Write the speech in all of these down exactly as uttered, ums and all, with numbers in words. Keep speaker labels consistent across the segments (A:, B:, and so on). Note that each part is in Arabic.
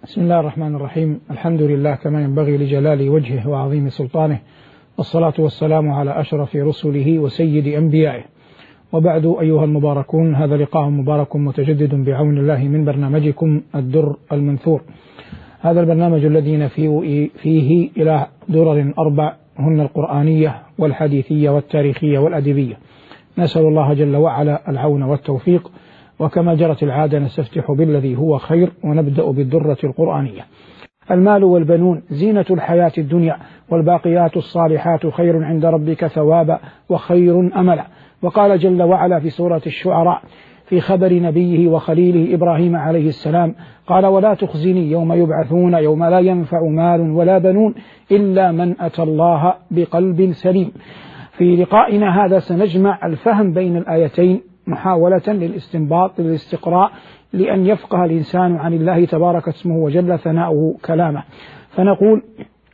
A: بسم الله الرحمن الرحيم. الحمد لله كما ينبغي لجلال وجهه وعظيم سلطانه، والصلاة والسلام على أشرف رسله وسيد أنبيائه، وبعد أيها المباركون، هذا لقاء مبارك متجدد بعون الله من برنامجكم الدر المنثور. هذا البرنامج الذي نفيه فيه إلى درر أربع، هن القرآنية والحديثية والتاريخية والأدبية. نسأل الله جل وعلا العون والتوفيق، وكما جرت العادة نستفتح بالذي هو خير ونبدأ بالدرة القرآنية. المال والبنون زينة الحياة الدنيا، والباقيات الصالحات خير عند ربك ثوابا وخير أملا. وقال جل وعلا في سورة الشعراء في خبر نبيه وخليله إبراهيم عليه السلام قال: ولا تخزني يوم يبعثون يوم لا ينفع مال ولا بنون إلا من أتى الله بقلب سليم. في لقائنا هذا سنجمع الفهم بين الآيتين محاولة للاستنباط للاستقراء، لأن يفقه الإنسان عن الله تبارك اسمه وجل ثناؤه كلامه. فنقول: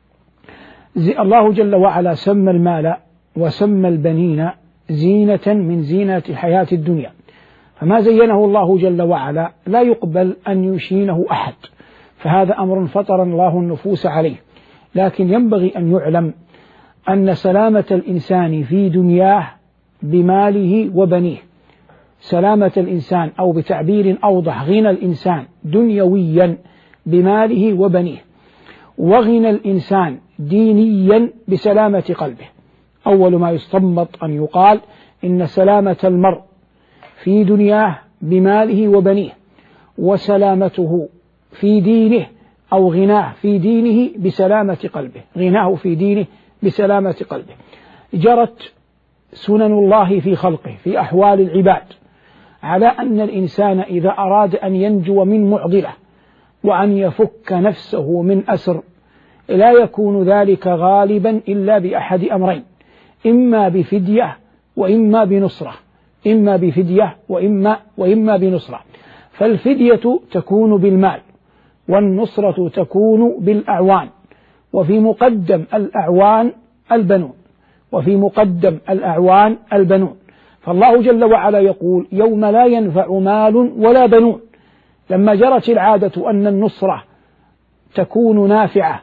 A: الله جل وعلا سمى المال وسمى البنين زينة من زينة حياة الدنيا، فما زينه الله جل وعلا لا يقبل أن يشينه أحد، فهذا أمر فطر الله النفوس عليه. لكن ينبغي أن يعلم أن سلامة الإنسان في دنياه بماله وبنيه، سلامة الإنسان أو بتعبير أوضح غنى الإنسان دنيويا بماله وبنيه، وغنى الإنسان دينيا بسلامة قلبه. أول ما يستنبط أن يقال إن سلامة المرء في دنياه بماله وبنيه، وسلامته في دينه أو غناه في دينه بسلامة قلبه، غناه في دينه بسلامة قلبه. جرت سنن الله في خلقه في أحوال العباد على أن الإنسان إذا أراد أن ينجو من معضلة وأن يفك نفسه من أسر لا يكون ذلك غالبا إلا بأحد أمرين: إما بفدية وإما بنصرة، إما بفدية وإما, وإما بنصرة. فالفدية تكون بالمال، والنصرة تكون بالأعوان، وفي مقدم الأعوان البنون، وفي مقدم الأعوان البنون. فالله جل وعلا يقول: يوم لا ينفع مال ولا بنون. لما جرت العادة أن النصرة تكون نافعة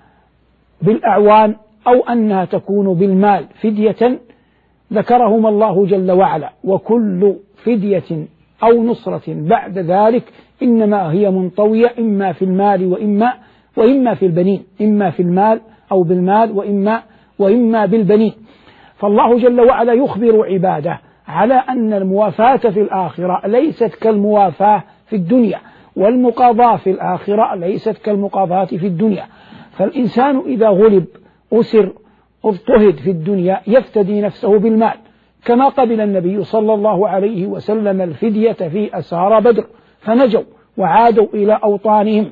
A: بالأعوان أو أنها تكون بالمال فدية، ذكرهما الله جل وعلا، وكل فدية أو نصرة بعد ذلك إنما هي منطوية إما في المال وإما وإما في البنين، إما في المال أو بالمال وإما وإما بالبنين. فالله جل وعلا يخبر عباده على أن الموافاة في الآخرة ليست كالموافاة في الدنيا، والمقاضاة في الآخرة ليست كالمقاضاة في الدنيا. فالإنسان إذا غلب أسر اضطهد في الدنيا يفتدي نفسه بالمال، كما قبل النبي صلى الله عليه وسلم الفدية في أسارى بدر فنجوا وعادوا إلى أوطانهم.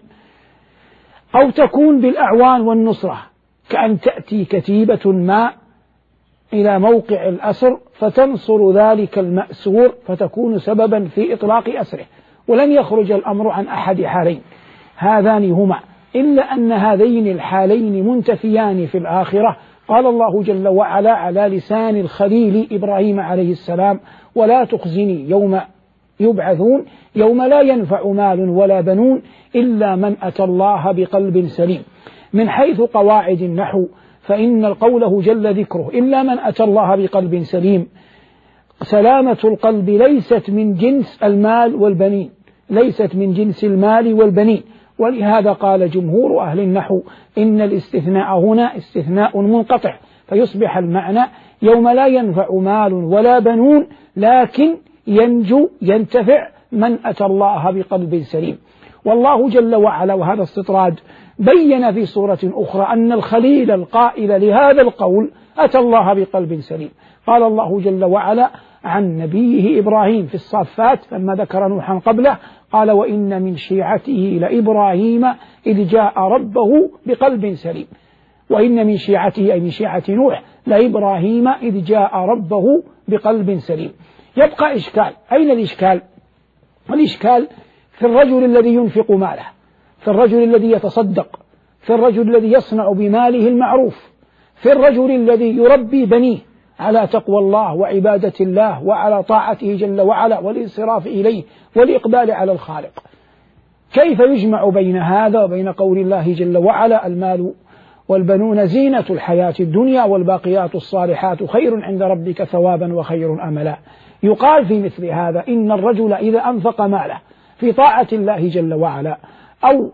A: أو تكون بالأعوان والنصرة، كأن تأتي كتيبة ما إلى موقع الأسر فتنصر ذلك المأسور فتكون سببا في إطلاق أسره، ولن يخرج الأمر عن أحد حالين هذان هما، إلا أن هذين الحالين منتفيان في الآخرة. قال الله جل وعلا على لسان الخليل إبراهيم عليه السلام: ولا تخزني يوم يبعثون يوم لا ينفع مال ولا بنون إلا من أتى الله بقلب سليم. من حيث قواعد النحو فإن القوله جل ذكره إلا من أتى الله بقلب سليم، سلامة القلب ليست من جنس المال والبنين، ليست من جنس المال والبنين. ولهذا قال جمهور أهل النحو إن الاستثناء هنا استثناء منقطع، فيصبح المعنى يوم لا ينفع مال ولا بنون، لكن ينجو ينتفع من أتى الله بقلب سليم. والله جل وعلا، وهذا استطراد، بين في سورة أخرى أن الخليل القائل لهذا القول أتى الله بقلب سليم. قال الله جل وعلا عن نبيه إبراهيم في الصافات لما ذكر نوحا قبله قال: وإن من شيعته لإبراهيم إذ جاء ربه بقلب سليم. وإن من شيعته أي من شيعة نوح لإبراهيم إذ جاء ربه بقلب سليم. يبقى إشكال. أين الإشكال؟ الإشكال في الرجل الذي ينفق ماله، في الرجل الذي يتصدق، في الرجل الذي يصنع بماله المعروف، في الرجل الذي يربي بنيه على تقوى الله وعبادة الله وعلى طاعته جل وعلا والانصراف إليه والإقبال على الخالق. كيف يجمع بين هذا وبين قول الله جل وعلا المال والبنون زينة الحياة الدنيا والباقيات الصالحات خير عند ربك ثوابا وخير أملا؟ يقال في مثل هذا إن الرجل إذا أنفق ماله في طاعة الله جل وعلا أو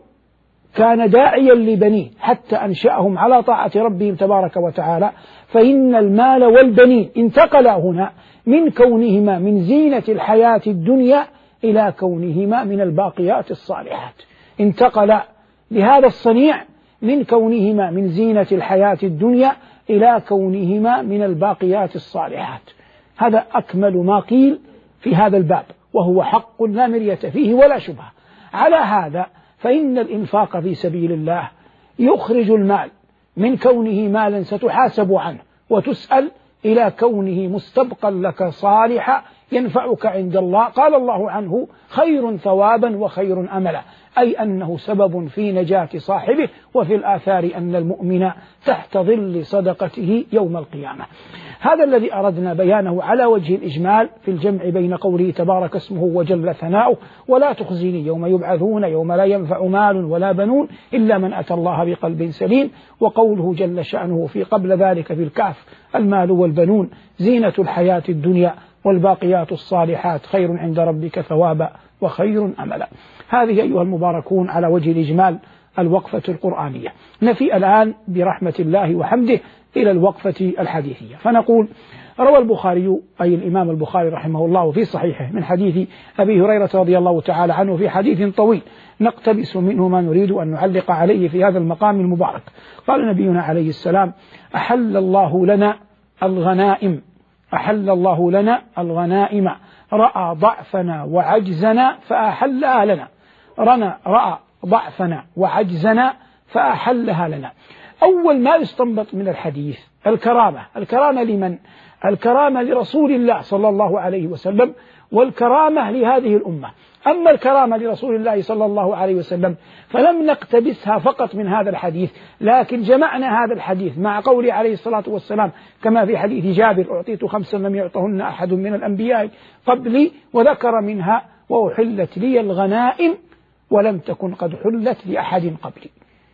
A: كان داعيا لبنيه حتى أنشأهم على طاعة ربهم تبارك وتعالى، فإن المال والبنين انتقلا هنا من كونهما من زينة الحياة الدنيا إلى كونهما من الباقيات الصالحات، انتقل لهذا الصنيع من كونهما من زينة الحياة الدنيا إلى كونهما من الباقيات الصالحات. هذا أكمل ما قيل في هذا الباب، وهو حق لا مرية فيه ولا شبهة. على هذا فإن الإنفاق في سبيل الله يخرج المال من كونه مالا ستحاسب عنه وتسأل إلى كونه مستبقا لك صالحا ينفعك عند الله. قال الله عنه خير ثوابا وخير أملا، أي أنه سبب في نجاة صاحبه، وفي الآثار أن المؤمن تحت ظل صدقته يوم القيامة. هذا الذي أردنا بيانه على وجه الإجمال في الجمع بين قوله تبارك اسمه وجل ثناؤه ولا تخزيني يوم يبعثون يوم لا ينفع مال ولا بنون إلا من أتى الله بقلب سليم، وقوله جل شأنه في قبل ذلك في الكهف المال والبنون زينة الحياة الدنيا والباقيات الصالحات خير عند ربك ثوابا وخير أملا. هذه أيها المباركون على وجه الإجمال الوقفة القرآنية. نفي الآن برحمة الله وحمده إلى الوقفة الحديثية، فنقول روى البخاري أي الإمام البخاري رحمه الله في صحيحه من حديث أبي هريرة رضي الله تعالى عنه في حديث طويل نقتبس منه ما نريد أن نعلق عليه في هذا المقام المبارك. قال نبينا عليه السلام أحل الله لنا الغنائم أحل الله لنا الغنائم رأى ضعفنا وعجزنا فأحلها لنا رنا رأى ضعفنا وعجزنا فأحلها لنا. أول ما يستنبط من الحديث الكرامة. الكرامة لمن؟ الكرامة لرسول الله صلى الله عليه وسلم، والكرامة لهذه الأمة. أما الكرامة لرسول الله صلى الله عليه وسلم فلم نقتبسها فقط من هذا الحديث، لكن جمعنا هذا الحديث مع قوله عليه الصلاة والسلام كما في حديث جابر أعطيت خمسا لم يعطهن أحد من الأنبياء قبلي، وذكر منها وأحلت لي الغنائم ولم تكن قد حلت لأحد قبلي.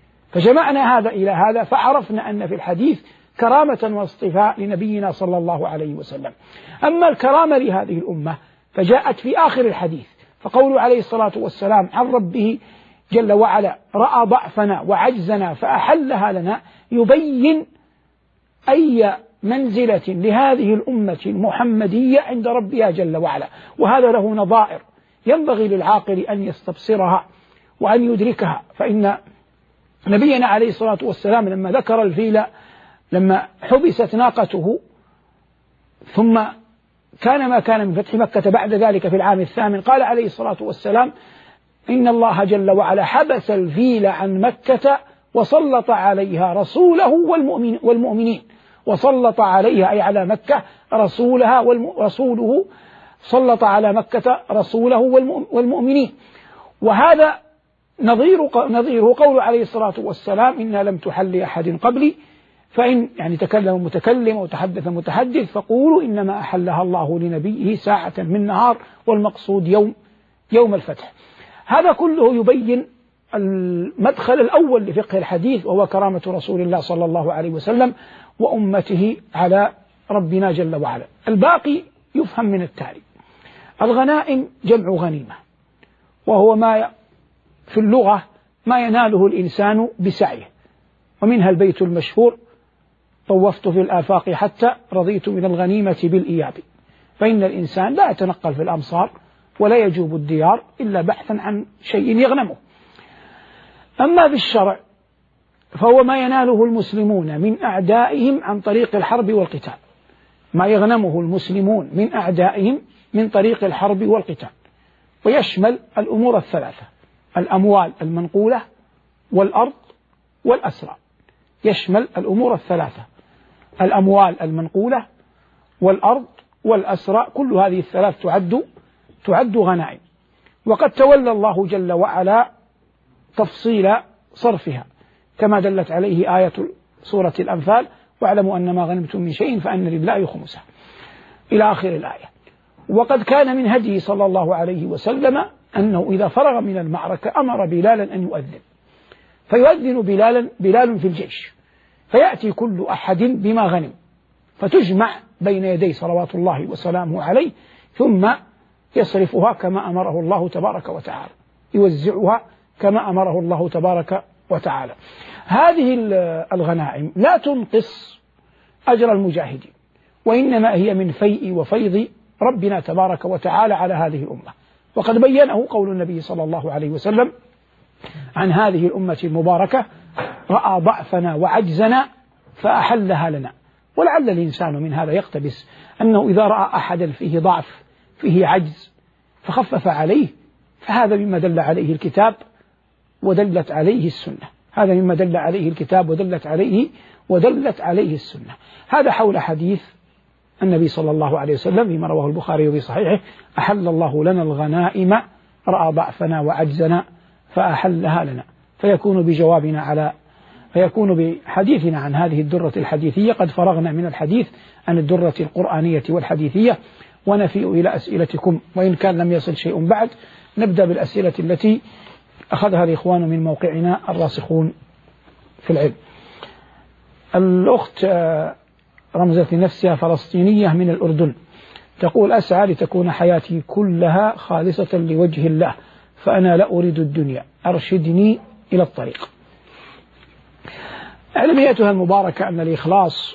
A: فجمعنا هذا إلى هذا فعرفنا أن في الحديث كرامة واصطفاء لنبينا صلى الله عليه وسلم. أما الكرامة لهذه الأمة فجاءت في آخر الحديث، فقول عليه الصلاة والسلام عن ربه جل وعلا رأى ضعفنا وعجزنا فأحلها لنا، يبين أي منزلة لهذه الأمة المحمدية عند ربها جل وعلا، وهذا له نظائر ينبغي للعاقل أن يستبصرها وأن يدركها. فإن نبينا عليه الصلاة والسلام لما ذكر الفيل لما حبست ناقته ثم كان ما كان من فتح مكة بعد ذلك في العام الثامن، قال عليه الصلاة والسلام إن الله جل وعلا حبس الفيل عن مكة وسلط عليها رسوله والمؤمن والمؤمنين وسلط عليها أي على مكة رسولها ورسوله سلط على مكة رسوله والمؤمنين. وهذا نظير نظيره قول عليه الصلاة والسلام إنا لم تحل أحد قبلي، فإن يعني تكلم متكلم وتحدث متحدث فقولوا إنما أحلها الله لنبيه ساعة من نهار، والمقصود يوم يوم الفتح. هذا كله يبين المدخل الأول لفقه الحديث، وهو كرامة رسول الله صلى الله عليه وسلم وأمته على ربنا جل وعلا. الباقي يفهم من التالي. الغنائم جمع غنيمة، وهو ما في اللغة ما يناله الإنسان بسعيه، ومنها البيت المشهور طوفت في الآفاق حتى رضيت من الغنيمة بالإياب. فإن الإنسان لا يتنقل في الأمصار ولا يجوب الديار إلا بحثا عن شيء يغنمه. أما في الشرع فهو ما يناله المسلمون من أعدائهم عن طريق الحرب والقتال، ما يغنمه المسلمون من أعدائهم من طريق الحرب والقتال، ويشمل الأمور الثلاثة: الأموال المنقولة والأرض والأسرى. يشمل الأمور الثلاثة: الأموال المنقولة والأرض والأسرى، كل هذه الثلاث تعد تعد غنائم. وقد تولى الله جل وعلا تفصيل صرفها كما دلت عليه آية سورة الأنفال واعلموا أن ما غنمتم من شيء فأن لله خمسه إلى آخر الآية. وقد كان من هديه صلى الله عليه وسلم أنه إذا فرغ من المعركة أمر بلالا أن يؤذن، فيؤذن بلالا بلال في الجيش، فيأتي كل أحد بما غنم، فتجمع بين يدي صلوات الله وسلامه عليه، ثم يصرفها كما أمره الله تبارك وتعالى، يوزعها كما أمره الله تبارك وتعالى. هذه الغنائم لا تنقص أجر المجاهدين، وإنما هي من فيء وفيض ربنا تبارك وتعالى على هذه الأمة، وقد بينه قول النبي صلى الله عليه وسلم عن هذه الأمة المباركة: رأى ضعفنا وعجزنا فأحلها لنا. ولعل الإنسان من هذا يقتبس أنه إذا رأى أحدا فيه ضعف فيه عجز فخفف عليه، فهذا مما دل عليه الكتاب ودلت عليه السنة، هذا مما دل عليه الكتاب ودلت عليه ودلت عليه السنة. هذا حول حديث النبي صلى الله عليه وسلم فيما رواه البخاري في صحيحه: أحل الله لنا الغنائم رأى ضعفنا وعجزنا فأحلها لنا. فيكون بجوابنا على فيكون بحديثنا عن هذه الدرة الحديثية قد فرغنا من الحديث عن الدرة القرآنية والحديثية، ونفيء إلى أسئلتكم، وإن كان لم يصل شيء بعد نبدأ بالأسئلة التي أخذها الإخوان من موقعنا الراسخون في العلم. الأخت رمزت لنفسها فلسطينية من الأردن، تقول: أسعى لتكون حياتي كلها خالصة لوجه الله، فأنا لا أريد الدنيا، أرشدني إلى الطريق. علميتها المباركة أن الإخلاص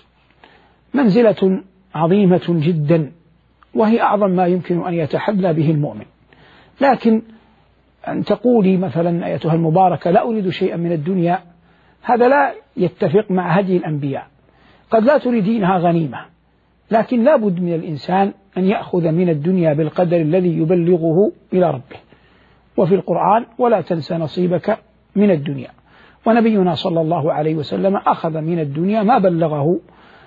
A: منزلة عظيمة جدا، وهي أعظم ما يمكن أن يتحلى به المؤمن. لكن أن تقولي مثلا أيتها المباركة لا أريد شيئا من الدنيا، هذا لا يتفق مع هدي الأنبياء. قد لا تريدينها غنيمة، لكن لا بد من الإنسان أن يأخذ من الدنيا بالقدر الذي يبلغه إلى ربه. وفي القرآن: ولا تنسى نصيبك من الدنيا. ونبينا صلى الله عليه وسلم أخذ من الدنيا ما بلغه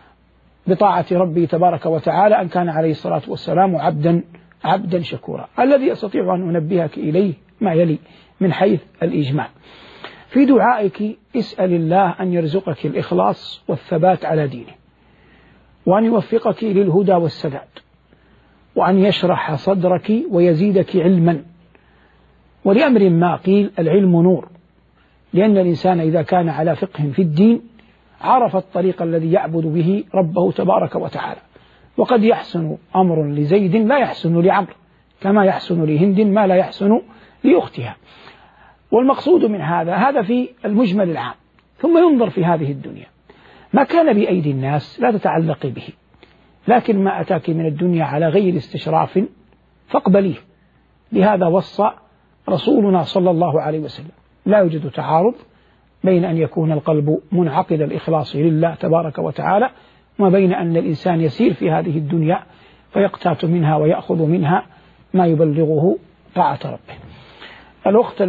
A: بطاعة ربه تبارك وتعالى، أن كان عليه الصلاة والسلام عبدا عبدا شكورا. الذي أستطيع أن أنبهك إليه ما يلي من حيث الإجمال: في دعائك اسأل الله أن يرزقك الإخلاص والثبات على دينه، وأن يوفقك للهدى والسداد، وأن يشرح صدرك ويزيدك علما. ولأمر ما قيل: العلم نور، لأن الإنسان إذا كان على فقه في الدين عرف الطريق الذي يعبد به ربه تبارك وتعالى. وقد يحسن أمر لزيد لا يحسن لعمر، كما يحسن لهند ما لا يحسن لأختها. والمقصود من هذا هذا في المجمل العام. ثم ينظر في هذه الدنيا، ما كان بأيدي الناس لا تتعلق به، لكن ما أتاك من الدنيا على غير استشراف فاقبليه. لهذا وصى رسولنا صلى الله عليه وسلم: لا يوجد تعارض بين أن يكون القلب منعقد الإخلاص لله تبارك وتعالى، وما بين أن الإنسان يسير في هذه الدنيا فيقتات منها ويأخذ منها ما يبلغه طاعة ربه. الأخت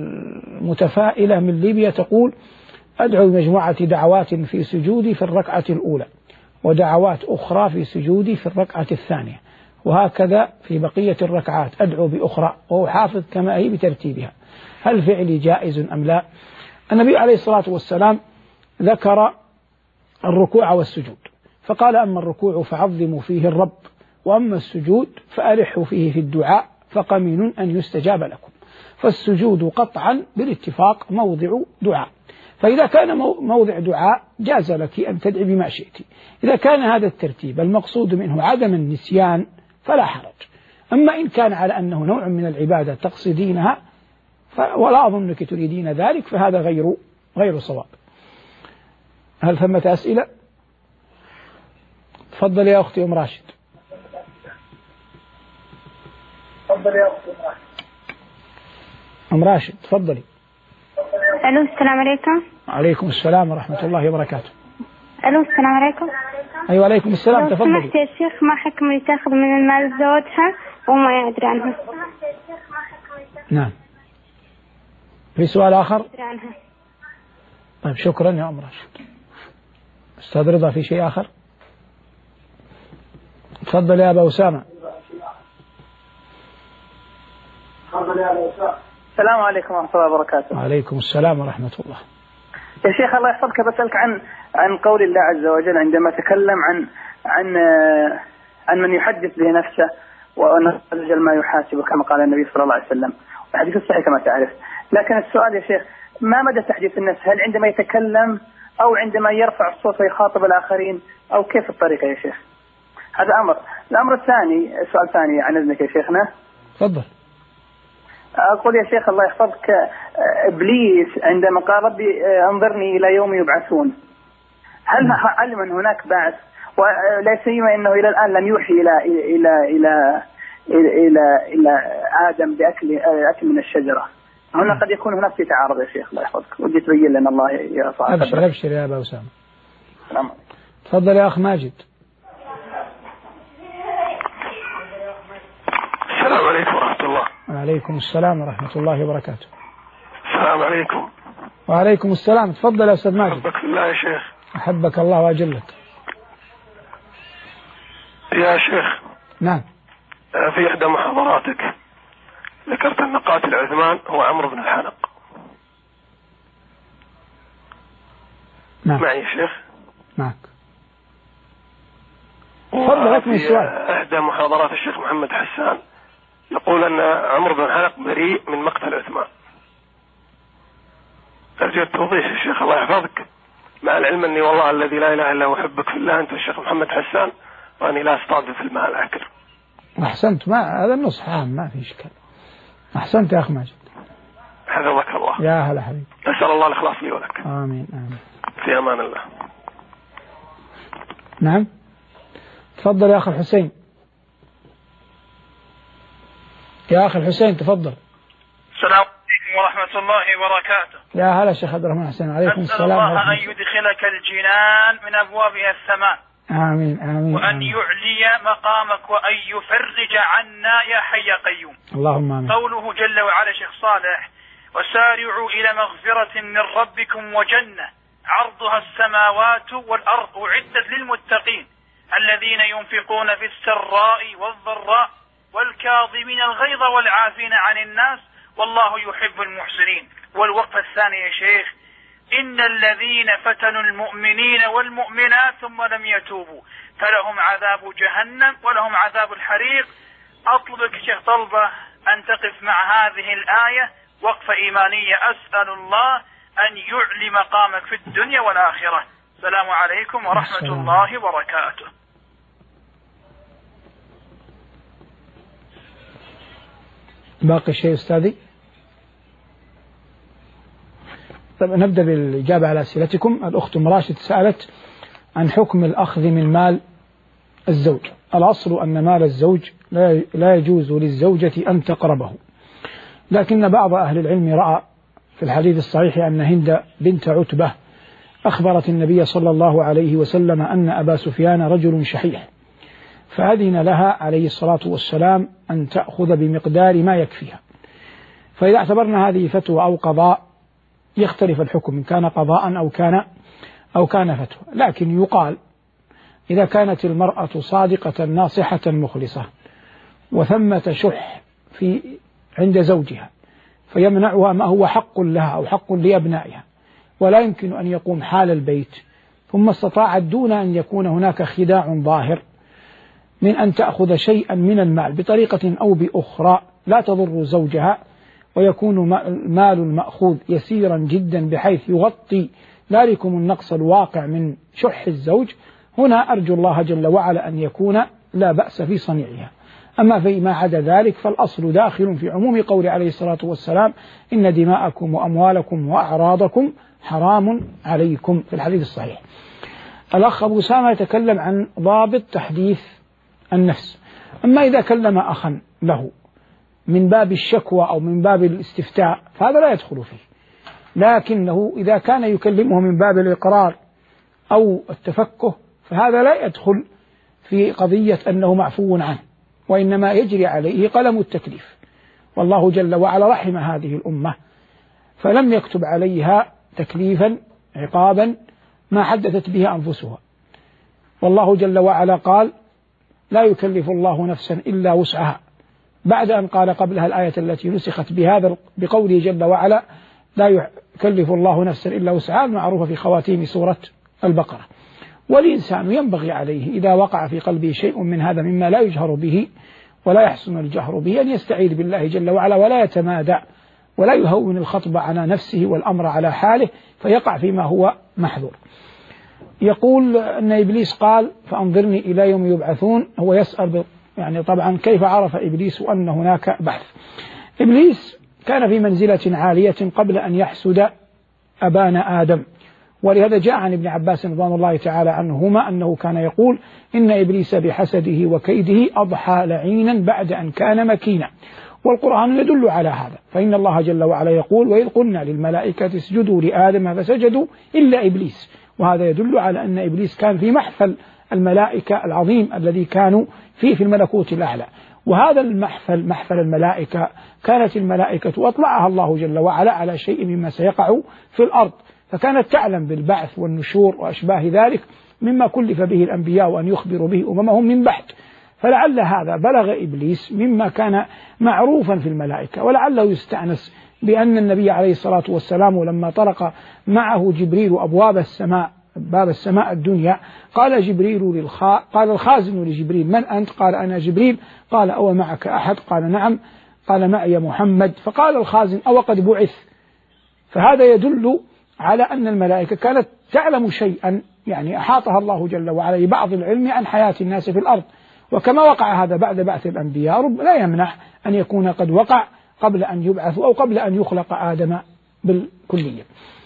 A: المتفائلة من ليبيا تقول: أدعو بمجموعة دعوات في سجودي في الركعة الأولى، ودعوات أخرى في سجودي في الركعة الثانية، وهكذا في بقية الركعات أدعو بأخرى وأحافظ كما هي بترتيبها، هل فعلي جائز أم لا؟ النبي عليه الصلاة والسلام ذكر الركوع والسجود، فقال: أما الركوع فعظموا فيه الرب، وأما السجود فألحوا فيه في الدعاء، فقمن أن يستجاب لكم. فالسجود قطعا بالاتفاق موضع دعاء، فإذا كان موضع دعاء جاز لك أن تدعي بما شئت. إذا كان هذا الترتيب المقصود منه عدم النسيان فلا حرج. أما إن كان على أنه نوع من العبادة تقصدينها ولا أظنك تريدين ذلك، فهذا غير غير صواب. هل ثمة أسئلة؟ تفضل يا أختي أم راشد.
B: تفضل يا أختي أم راشد.
A: أم راشد تفضلي.
B: ألو السلام عليكم.
A: عليكم السلام ورحمة الله وبركاته.
B: ألو السلام عليكم.
A: أيوة عليكم السلام
B: لو
A: تفضلي.
B: سمحت يا شيخ، ما حكم اللي تأخذ من المال زوجها وما يدري عنها؟
A: نعم. في سؤال آخر؟
B: عنها.
A: طيب شكرا يا أم راشد. أستاذ رضا في شيء آخر؟ تفضل يا أبا أسامة.
C: تفضل يا أبا أسامة. السلام عليكم ورحمة الله وبركاته.
A: وعليكم السلام ورحمة الله.
C: يا شيخ الله يحفظك، بسألك عن عن قول الله عز وجل عندما تكلم عن عن عن من يحدث به نفسه وأن الرجل ما يحاسب كما قال النبي صلى الله عليه وسلم، الحديث الصحيح كما تعرف. لكن السؤال يا شيخ، ما مدى تحديث النفس؟ هل عندما يتكلم أو عندما يرفع الصوت ويخاطب الآخرين، أو كيف الطريقة يا شيخ؟ هذا أمر. الأمر الثاني، سؤال ثاني عن إذنك يا شيخنا.
A: تفضل.
C: أقول يا شيخ الله يحفظك، إبليس عندما قال ربي أنظرني إلى يوم يبعثون، هل علم أن هناك بعث؟ ولا سيما أنه إلى الآن لم يوحي إلى إلى إلى إلى إلى, إلى آدم بأكل أكل من الشجرة. هنا قد يكون هناك في تعارض يا شيخ الله يحفظك، ودي تبين لنا الله يا صاحب.
A: أبشر أبشر يا أبا أسامة.
C: سلام.
A: تفضل يا أخ ماجد.
D: السلام عليكم ورحمة الله.
A: وعليكم السلام ورحمة الله وبركاته.
D: السلام عليكم.
A: وعليكم السلام. تفضل يا أستاذ ماجد.
D: أحبك الله يا شيخ.
A: أحبك الله وأجلك.
D: يا شيخ.
A: نعم.
D: في إحدى محاضراتك ذكرت أن قاتل عثمان هو عمرو بن الحنق.
A: نعم.
D: معي يا شيخ.
A: معك. تفضل أكمل السؤال.
D: إحدى محاضرات الشيخ محمد حسان يقول أن عمرو بن الحنق بريء من مقتل عثمان. أرجو التوضيح يا شيخ الله يحفظك، مع العلم أني والله الذي لا إله إلا هو أحبك في الله أنت الشيخ محمد حسان، وأني لا أستضعف المال أكل.
A: أحسنت، ما هذا النصح عام ما في إشكال. أحسنت يا أخ ماجد.
D: حفظك الله.
A: يا هلا حبيبي.
D: أسأل الله الإخلاص لي ولك.
A: آمين آمين.
D: في أمان الله.
A: نعم. تفضل يا أخي الحسين. يا أخي الحسين تفضل.
E: السلام عليكم ورحمة الله وبركاته.
A: يا هلا شيخ عبد الرحمن حسين. عليكم السلام
E: ورحمة الله.
A: أسأل الله
E: أن يدخلك الجنان من أبوابها الثمان.
A: آمين آمين.
E: وأن
A: آمين.
E: يعلي مقامك وأن يفرج عنا يا حي قيوم.
A: اللهم آمين.
E: قوله جل وعلا شيخ صالح: وسارعوا إلى مغفرة من ربكم وجنة عرضها السماوات والأرض أعدت للمتقين الذين ينفقون في السراء والضراء والكاظمين الغيظ والعافين عن الناس والله يحب المحسنين. والوقفة الثانية يا شيخ: إن الذين فتنوا المؤمنين والمؤمنات ثم لم يتوبوا فلهم عذاب جهنم ولهم عذاب الحريق. أطلبك شيخ طلبة أن تقف مع هذه الآية وقفة إيمانية، أسأل الله أن يعلي مقامك في الدنيا والآخرة. السلام عليكم ورحمة السلام. الله وبركاته.
A: باقي شيء أستاذي؟ طيب نبدأ بالإجابة على أسئلتكم. الأخت مراشد سألت عن حكم الأخذ من مال الزوج. الأصل أن مال الزوج لا يجوز للزوجة أن تقربه، لكن بعض أهل العلم رأى في الحديث الصحيح أن هند بنت عتبة أخبرت النبي صلى الله عليه وسلم أن أبا سفيان رجل شحيح، فأذن لها عليه الصلاة والسلام أن تأخذ بمقدار ما يكفيها. فإذا اعتبرنا هذه فتوى أو قضاء يختلف الحكم إن كان قضاء أو كان أو كان فتوى، لكن يقال إذا كانت المرأة صادقة ناصحة مخلصة وثمة شح في عند زوجها فيمنعها ما هو حق لها أو حق لأبنائها ولا يمكن أن يقوم حال البيت، ثم استطاعت دون أن يكون هناك خداع ظاهر من أن تأخذ شيئا من المال بطريقة أو بأخرى لا تضر زوجها، ويكون المال المأخوذ يسيرا جدا بحيث يغطي ذلكم النقص الواقع من شح الزوج، هنا أرجو الله جل وعلا أن يكون لا بأس في صنيعها. أما فيما عدا ذلك فالأصل داخل في عموم قول عليه الصلاة والسلام: إن دماءكم وأموالكم وأعراضكم حرام عليكم، في الحديث الصحيح. الأخ أبو سامة يتكلم عن ضابط تحديث النفس. أما إذا كلم أخا له من باب الشكوى أو من باب الاستفتاء فهذا لا يدخل فيه، لكنه إذا كان يكلمه من باب الإقرار أو التفكه فهذا لا يدخل في قضية أنه معفو عنه، وإنما يجري عليه قلم التكليف. والله جل وعلا رحم هذه الأمة فلم يكتب عليها تكليفا عقابا ما حدثت به أنفسها، والله جل وعلا قال: لا يكلف الله نفسا إلا وسعها، بعد أن قال قبلها الآية التي نسخت بهذا بقوله جل وعلا: لا يكلف الله نفسا إلا وسعها، المعروفة في خواتيم سورة البقرة. والإنسان ينبغي عليه إذا وقع في قلبه شيء من هذا مما لا يجهر به ولا يحسن الجهر به أن يستعيذ بالله جل وعلا ولا يتمادى ولا يهون الخطب على نفسه والأمر على حاله فيقع فيما هو محذور. يقول أن إبليس قال فأنظرني إلى يوم يبعثون. هو يسأل يعني طبعا كيف عرف إبليس أن هناك بعث؟ إبليس كان في منزلة عالية قبل أن يحسد أبانا آدم، ولهذا جاء عن ابن عباس رضوان الله تعالى عنهما أنه كان يقول إن إبليس بحسده وكيده أضحى لعينا بعد أن كان مكينا، والقرآن يدل على هذا. فإن الله جل وعلا يقول وإذ قلنا للملائكة اسجدوا لآدم فسجدوا إلا إبليس، وهذا يدل على أن إبليس كان في محفل الملائكة العظيم الذي كانوا فيه في الملكوت الأعلى. وهذا المحفل محفل الملائكة كانت الملائكة وأطلعها الله جل وعلا على شيء مما سيقع في الأرض، فكانت تعلم بالبعث والنشور وأشباه ذلك مما كلف به الأنبياء وأن يخبروا به أممهم من بعد. فلعل هذا بلغ إبليس مما كان معروفا في الملائكة، ولعله يستأنس بأن النبي عليه الصلاة والسلام لما طرق معه جبريل أبواب السماء باب السماء الدنيا قال جبريل للخا قال الخازن لجبريل من أنت؟ قال أنا جبريل. قال أو معك أحد؟ قال نعم. قال معي محمد. فقال الخازن أو قد بعث؟ فهذا يدل على أن الملائكة كانت تعلم شيئا يعني أحاطها الله جل وعلا ببعض العلم عن حياة الناس في الأرض، وكما وقع هذا بعد بعث الأنبياء رب لا يمنع أن يكون قد وقع قبل أن يبعثوا أو قبل أن يخلق آدم بالكلية.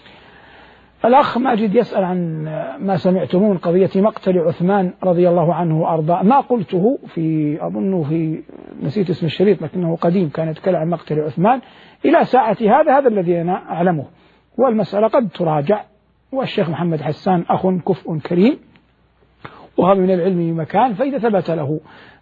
A: الأخ ماجد يسأل عن ما سمعتم من قضية مقتل عثمان رضي الله عنه وأرضاه. ما قلته في أظن في نسيت اسم الشريط لكنه قديم، كان يتكلم عن مقتل عثمان إلى ساعة هذا هذا الذي أنا أعلمه، والمسألة قد تراجع، والشيخ محمد حسان أخ كفء كريم وهو من العلم بمكان، فإذا ثبت له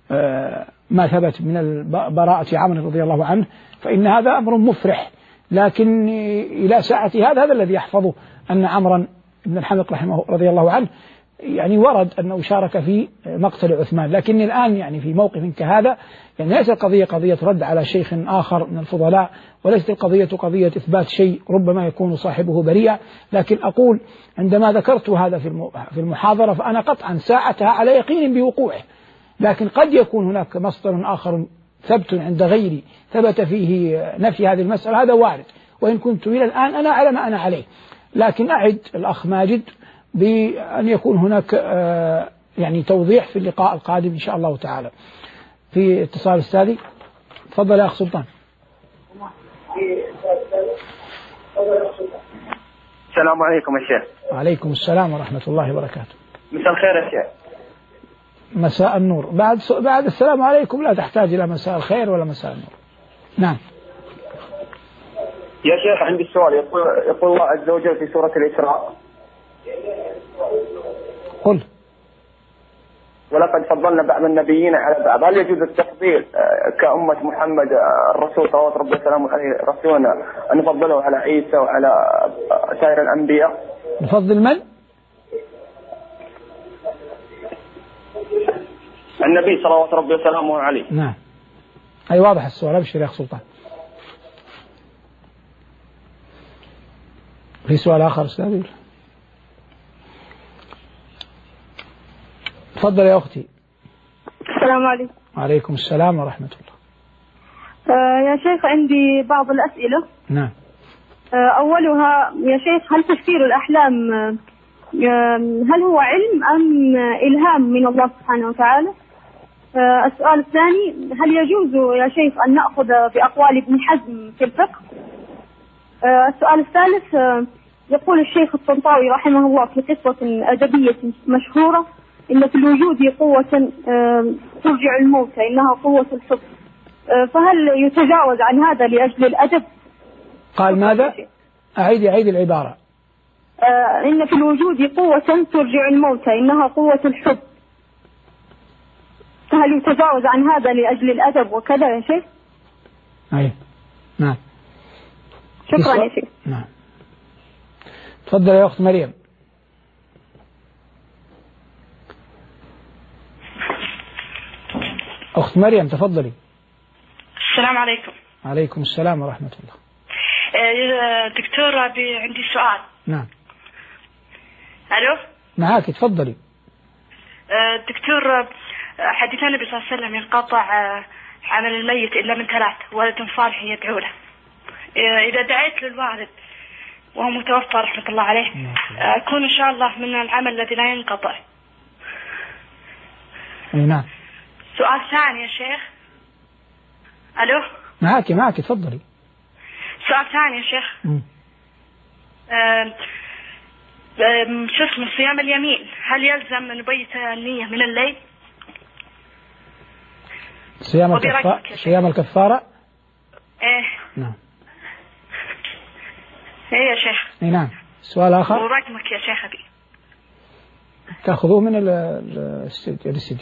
A: ما ثبت من براءة عمرو رضي الله عنه فإن هذا أمر مفرح، لكن إلى ساعة هذا هذا الذي يحفظه أن عمرا بن الحمق رحمه رضي الله عنه يعني ورد أنه شارك في مقتل عثمان، لكن الآن يعني في موقف كهذا يعني ليس القضية قضية رد على شيخ آخر من الفضلاء، وليست القضية قضية إثبات شيء ربما يكون صاحبه بريئا، لكن أقول عندما ذكرت هذا في المحاضرة فأنا قطعا ساعتها على يقين بوقوعه، لكن قد يكون هناك مصدر آخر ثبت عند غيري ثبت فيه نفي هذه المسألة، هذا وارد، وإن كنت إلى الآن أنا على ما أنا عليه. لكن أعد الأخ ماجد بأن يكون هناك يعني توضيح في اللقاء القادم إن شاء الله تعالى. في اتصال أستاذي، تفضل يا أخ سلطان.
F: السلام عليكم يا شيخ.
A: وعليكم السلام ورحمة الله وبركاته.
F: مساء الخير يا شيخ.
A: مساء النور. بعد بعد السلام عليكم لا تحتاج إلى مساء الخير ولا مساء النور. نعم.
F: يا شيخ عندي سؤال. يقول يقول الله عز وجل في سورة الإسراء
A: قل
F: ولقد فضلنا بعض النبيين على بعض. هل يجوز التفضيل كأمة محمد الرسول صلوات ربي وسلامه عليه رسولنا أن نفضله على عيسى وعلى سائر الأنبياء؟
A: نفضل من؟
F: النبي صلوات ربي وسلامه عليه.
A: نعم. أي واضح السؤال. أبشر يا أخ سلطان. في سؤال آخر أستاذ؟ تفضل يا أختي.
B: السلام عليكم.
A: وعليكم السلام ورحمة الله.
B: آه يا شيخ عندي بعض الأسئلة.
A: نعم.
B: آه أولها يا شيخ هل تفسير الأحلام آه هل هو علم أم إلهام من الله سبحانه وتعالى؟ آه السؤال الثاني هل يجوز يا شيخ أن نأخذ بأقوال ابن حزم في الفقه؟ آه السؤال الثالث آه يقول الشيخ الطنطاوي رحمه الله في قصة أدبية مشهورة إن في الوجود قوة ترجع الموتى إنها قوة الحب، فهل يتجاوز عن هذا لأجل الأدب؟
A: قال ماذا؟ أعيد أعيد العبارة.
B: إن في الوجود قوة ترجع الموتى إنها قوة الحب، فهل يتجاوز عن هذا لأجل الأدب وكذا يا شيخ؟
A: أي نعم.
B: شكرا يا شيخ.
A: نعم. تفضل يا أخت مريم. أخت مريم تفضلي.
G: السلام عليكم.
A: عليكم السلام ورحمة الله.
G: دكتور عندي سؤال.
A: نعم.
G: ألو.
A: معاك تفضلي.
G: دكتور حديث النبي صلى الله عليه وسلم ينقطع عمل الميت إلا من ثلاث: ولد صالح يدعو له. إذا دعيت للوالد وهو متوفى رحمة الله عليه أكون إن شاء الله من العمل الذي لا ينقطع.
A: أي نعم.
G: سؤال ثاني يا شيخ. ألو.
A: معك معك تفضلي.
G: سؤال ثاني يا شيخ.
A: م.
G: أم أم شو اسمه صيام اليمين هل يلزم أن نبيت النية من الليل؟
A: صيام الكفارة. صيام الكفارة.
G: إيه.
A: نعم.
G: إيه يا شيخ.
A: إيه نعم. سؤال آخر.
G: ورقمك يا شيخ أبي.
A: تأخذوه من الاستديو.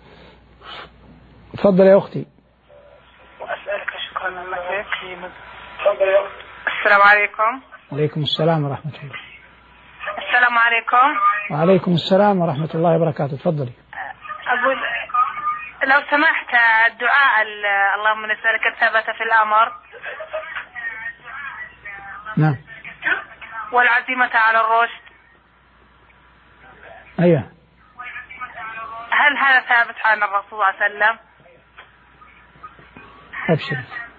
A: تفضل يا أختي.
H: وأسألك شكرا لك. تفضل يا أختي. السلام عليكم.
A: وعليكم السلام ورحمة الله.
H: السلام عليكم.
A: وعليكم السلام ورحمة الله وبركاته. تفضلي.
H: أقول لو سمحت الدعاء اللهم نسألك الثبات في الأمر.
A: نعم.
H: والعزيمة على الرشد.
A: أيوة.
H: هل هذا ثابت عن الرسول صلى الله عليه وسلم؟
A: أبشر.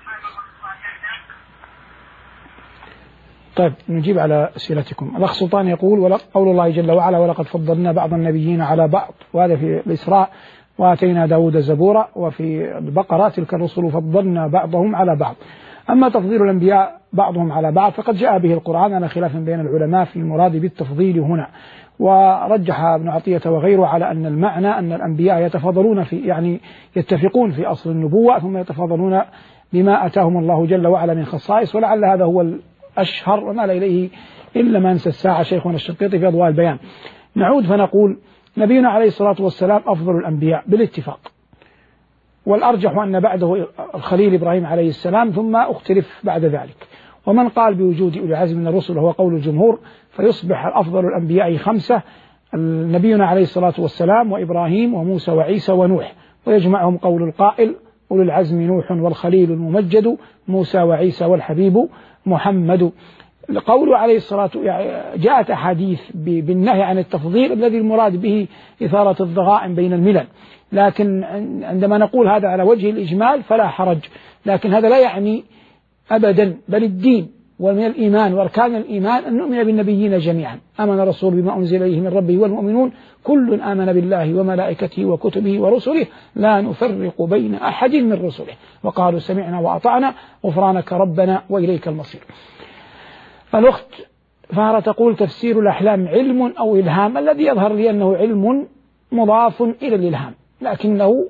A: طيب نجيب على أسئلتكم. الأخ سلطان يقول قول الله جل وعلا ولقد فضلنا بعض النبيين على بعض، وهذا في الإسراء وآتينا داود زبورا، وفي البقرة تلك الرسل فضلنا بعضهم على بعض. أما تفضيل الأنبياء بعضهم على بعض فقد جاء به القرآن على خلاف بين العلماء في المراد بالتفضيل هنا، ورجح ابن عطية وغيره على أن المعنى أن الأنبياء يتفاضلون في يعني يتفقون في أصل النبوة ثم يتفاضلون بما أتاهم الله جل وعلا من خصائص، ولعل هذا هو الأشهر وما إليه إلا ما نسى الساعة شيخنا الشنقيطي في أضواء البيان. نعود فنقول نبينا عليه الصلاة والسلام أفضل الأنبياء بالاتفاق، والأرجح أن بعده الخليل إبراهيم عليه السلام ثم اختلف بعد ذلك. ومن قال بوجود أولي العزم من الرسل وهو قول الجمهور فيصبح أفضل الأنبياء خمسة: نبينا عليه الصلاة والسلام وإبراهيم وموسى وعيسى ونوح، ويجمعهم قول القائل أولي العزم نوح والخليل الممجد موسى وعيسى والحبيب محمد. قوله عليه الصلاة جاءت أحاديث بالنهي عن التفضيل الذي المراد به إثارة الضغائن بين الملل، لكن عندما نقول هذا على وجه الإجمال فلا حرج، لكن هذا لا يعني أبدا بل الدين ومن الإيمان وأركان الإيمان أن نؤمن بالنبيين جميعا. آمن الرسول بما أنزل إليه من ربه والمؤمنون كل آمن بالله وملائكته وكتبه ورسله لا نفرق بين أحد من رسله وقالوا سمعنا وأطعنا غفرانك ربنا وإليك المصير. الأخت فهرة تقول تفسير الأحلام علم أو إلهام؟ الذي يظهر لي أنه علم مضاف إلى الإلهام، لكنه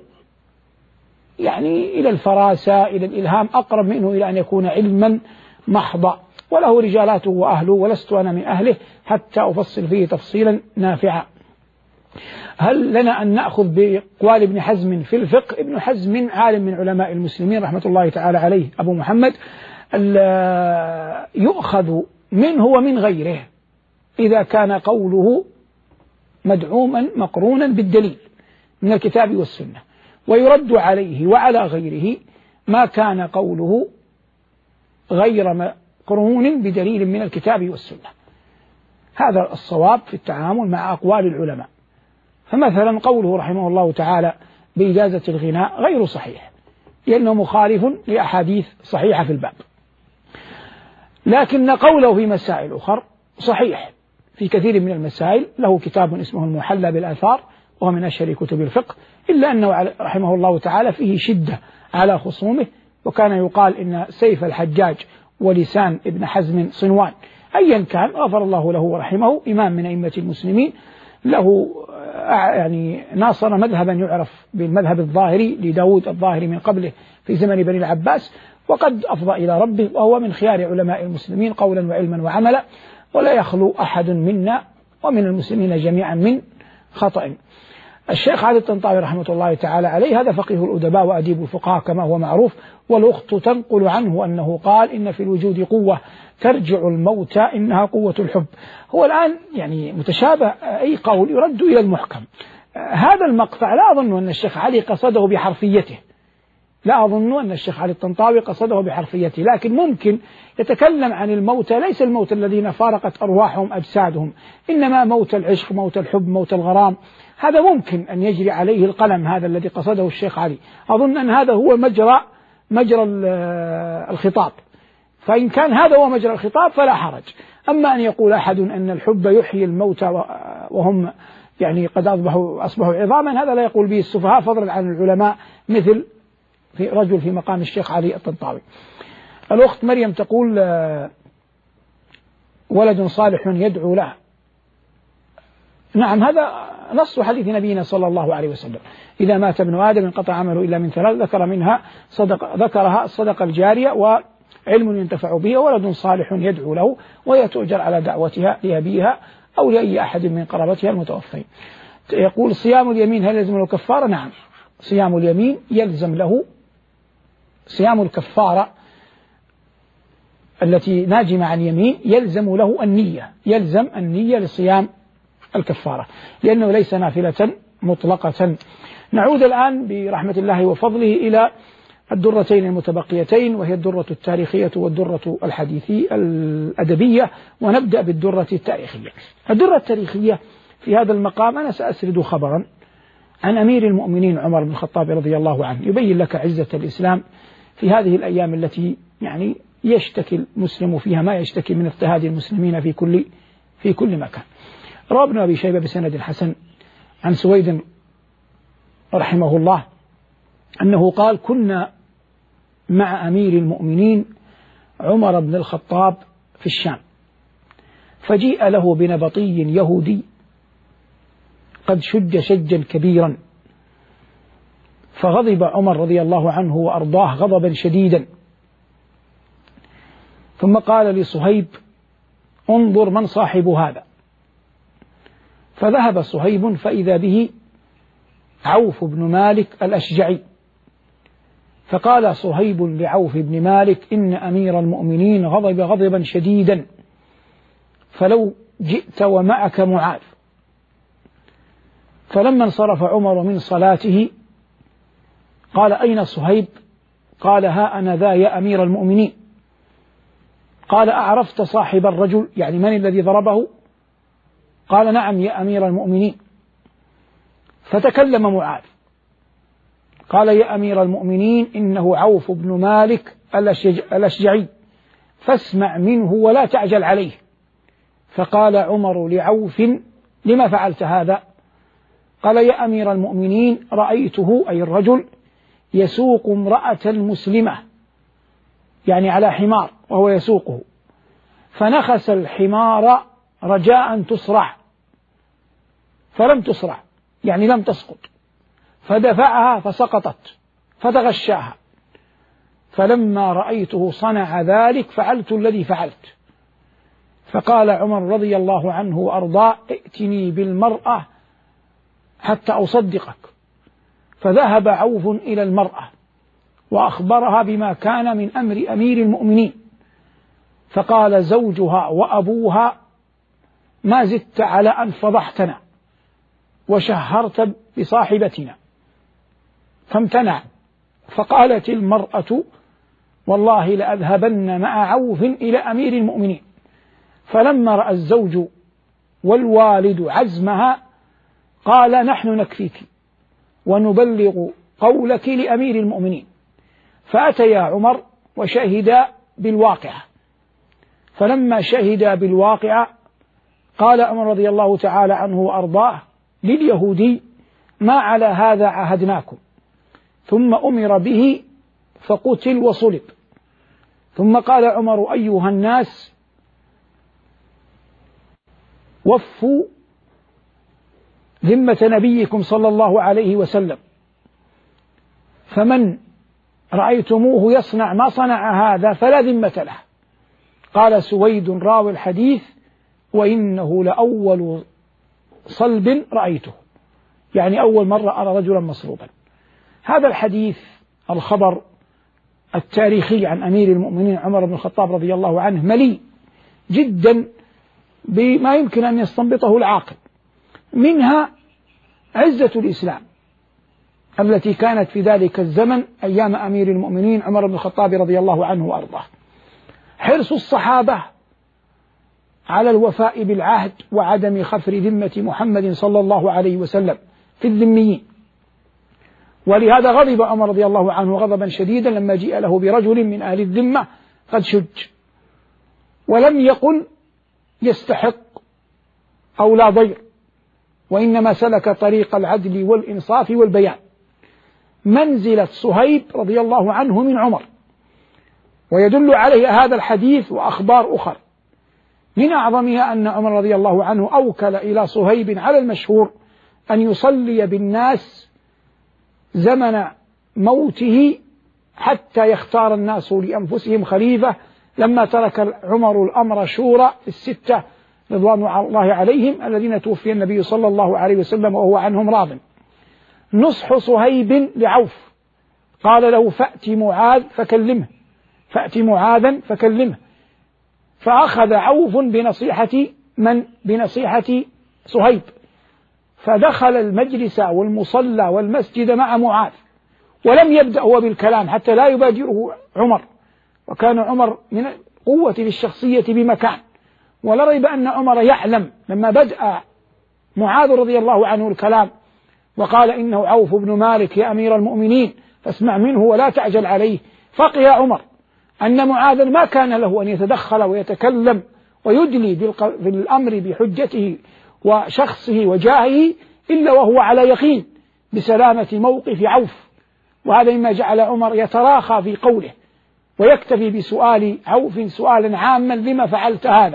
A: يعني إلى الفراسة إلى الإلهام أقرب منه إلى أن يكون علما محضا، وله رجالاته وأهله ولست أنا من أهله حتى أفصل فيه تفصيلا نافعا. هل لنا أن نأخذ بأقوال ابن حزم في الفقه؟ ابن حزم عالم من علماء المسلمين رحمة الله تعالى عليه أبو محمد، يؤخذ منه ومن غيره إذا كان قوله مدعوما مقرونا بالدليل من الكتاب والسنة، ويرد عليه وعلى غيره ما كان قوله غير مقرون بدليل من الكتاب والسنة. هذا الصواب في التعامل مع أقوال العلماء. فمثلا قوله رحمه الله تعالى بإجازة الغناء غير صحيح لأنه مخالف لأحاديث صحيحة في الباب، لكن قوله في مسائل أخرى صحيح في كثير من المسائل. له كتاب اسمه المحلى بالآثار وهو من أشهر كتب الفقه، إلا أنه رحمه الله تعالى فيه شدة على خصومه، وكان يقال إن سيف الحجاج ولسان ابن حزم صنوان. أيا كان غفر الله له ورحمه، إمام من أئمة المسلمين، له يعني ناصر مذهبا يعرف بالمذهب الظاهري لداود الظاهري من قبله في زمن بني العباس، وقد أفضى إلى ربه، وهو من خيار علماء المسلمين قولا وعلما وعملا، ولا يخلو أحد منا ومن المسلمين جميعا من خطأ. الشيخ علي الطنطاوي رحمة الله تعالى عليه هذا فقيه الأدباء وأديب الفقهاء كما هو معروف، والأخت تنقل عنه أنه قال إن في الوجود قوة ترجع الموتى إنها قوة الحب. هو الآن يعني متشابه، أي قول يرد إلى المحكم. هذا المقطع لا أظن أن الشيخ علي قصده بحرفيته، لا أظن أن الشيخ علي الطنطاوي قصده بحرفيته، لكن ممكن يتكلم عن الموتى، ليس الموتى الذين فارقت أرواحهم أجسادهم، إنما موت العشق، موت الحب، موت الغرام. هذا ممكن أن يجري عليه القلم، هذا الذي قصده الشيخ علي. أظن أن هذا هو مجرى مجرى الخطاب، فإن كان هذا هو مجرى الخطاب فلا حرج. أما أن يقول أحد أن الحب يحيي الموتى وهم يعني قد أصبحوا أصبحوا عظاما، هذا لا يقول به السفهاء فضلا عن العلماء، مثل في رجل في مقام الشيخ علي الطنطاوي. الأخت مريم تقول ولد صالح يدعو له. نعم، هذا نص حديث نبينا صلى الله عليه وسلم: إذا مات ابن آدم انقطع عمله إلا من ثلاث، ذكر منها صدق ذكرها الصدقة الجارية وعلم ينتفع به وولد صالح يدعو له، وهي تؤجر على دعوتها لأبيها أو لأي أحد من قرابتها المتوفين. يقول صيام اليمين هل يلزم له كفارة؟ نعم، صيام اليمين يلزم له، صيام الكفارة التي ناجمة عن يمين يلزم له النية، يلزم النية لصيام الكفارة، لأنه ليس نافلة مطلقة. نعود الآن برحمة الله وفضله إلى الدرتين المتبقيتين، وهي الدرة التاريخية والدرة الحديثية الأدبية، ونبدأ بالدرة التاريخية. الدرة التاريخية في هذا المقام أنا سأسرد خبرا عن أمير المؤمنين عمر بن الخطاب رضي الله عنه، يبين لك عزة الإسلام في هذه الأيام التي يعني يشتكي المسلم فيها ما يشتكي من اضطهاد المسلمين في كل في كل مكان. روى ابن أبي شيبة بسند حسن عن سويد رحمه الله أنه قال: كنا مع أمير المؤمنين عمر بن الخطاب في الشام، فجيء له بنبطي يهودي قد شج شجا كبيرا، فغضب عمر رضي الله عنه وأرضاه غضبا شديدا، ثم قال لصهيب: انظر من صاحب هذا. فذهب صهيب فإذا به عوف بن مالك الأشجعي، فقال صهيب لعوف بن مالك: إن أمير المؤمنين غضب غضبا شديدا، فلو جئت ومعك معاذ. فلما انصرف عمر من صلاته قال: أين صهيب؟ قال: ها أنا ذا يا أمير المؤمنين. قال: أعرفت صاحب الرجل؟ يعني من الذي ضربه؟ قال: نعم يا أمير المؤمنين. فتكلم معاذ قال: يا أمير المؤمنين، إنه عوف بن مالك الأشجعي، فاسمع منه ولا تعجل عليه. فقال عمر لعوف: لما فعلت هذا؟ قال: يا أمير المؤمنين، رأيته أي الرجل يسوق امرأة مسلمة، يعني على حمار وهو يسوقه، فنخس الحمار رجاء تسرع، فلم تسرع يعني لم تسقط، فدفعها فسقطت فتغشاها، فلما رأيته صنع ذلك فعلت الذي فعلت. فقال عمر رضي الله عنه وأرضاه: ائتني بالمرأة حتى أصدقك. فذهب عوف إلى المرأة وأخبرها بما كان من أمر أمير المؤمنين، فقال زوجها وأبوها: ما زدت على أن فضحتنا وشهرت بصاحبتنا. فامتنع. فقالت المرأة: والله لأذهبن مع عوف إلى أمير المؤمنين. فلما رأى الزوج والوالد عزمها قال: نحن نكفيك ونبلغ قولك لأمير المؤمنين. فأتيا عمر وشهدا بالواقعة، فلما شهدا بالواقعة قال عمر رضي الله تعالى عنه وأرضاه لليهودي: ما على هذا عاهدناكم. ثم أمر به فقتل وصلب. ثم قال عمر: أيها الناس، وفوا ذمة نبيكم صلى الله عليه وسلم، فمن رأيتموه يصنع ما صنع هذا فلا ذمة له. قال سويد راوي الحديث: وإنه لأول صلب رأيته، يعني أول مرة أرى رجلا مصلوبا. هذا الحديث الخبر التاريخي عن أمير المؤمنين عمر بن الخطاب رضي الله عنه مليء جدا بما يمكن أن يستنبطه العاقل، منها عزة الإسلام التي كانت في ذلك الزمن أيام أمير المؤمنين عمر بن الخطاب رضي الله عنه وأرضاه. حرص الصحابة على الوفاء بالعهد وعدم خفر ذمة محمد صلى الله عليه وسلم في الذميين، ولهذا غضب عمر رضي الله عنه غضبا شديدا لما جيء له برجل من أهل الذمة قد شج، ولم يقل يستحق أو لا ضير، وإنما سلك طريق العدل والإنصاف والبيان. منزلة صهيب رضي الله عنه من عمر، ويدل عليه هذا الحديث وأخبار أخرى، من أعظمها أن عمر رضي الله عنه أوكل إلى صهيب على المشهور أن يصلي بالناس زمن موته حتى يختار الناس لأنفسهم خليفة، لما ترك عمر الأمر شورى الستة رضوان الله عليهم الذين توفي النبي صلى الله عليه وسلم وهو عنهم راض. نصح صهيب لعوف، قال له فأت معاذ فكلمه، فأت معاذا فكلمه، فأخذ عوف بنصيحة من؟ بنصيحة صهيب، فدخل المجلس والمصلى والمسجد مع معاذ، ولم يبدأ هو بالكلام حتى لا يبادره عمر، وكان عمر من قوة للشخصية بمكان، ولا ريب أن عمر يعلم لما بدأ معاذ رضي الله عنه الكلام وقال إنه عوف بن مالك يا أمير المؤمنين فاسمع منه ولا تعجل عليه، فقه عمر أن معاذ ما كان له أن يتدخل ويتكلم ويدلي بالأمر بحجته وشخصه وجاهه إلا وهو على يقين بسلامة موقف عوف، وهذا مما جعل عمر يتراخى في قوله ويكتفي بسؤال عوف سؤالا عاما لما فعلت هذا.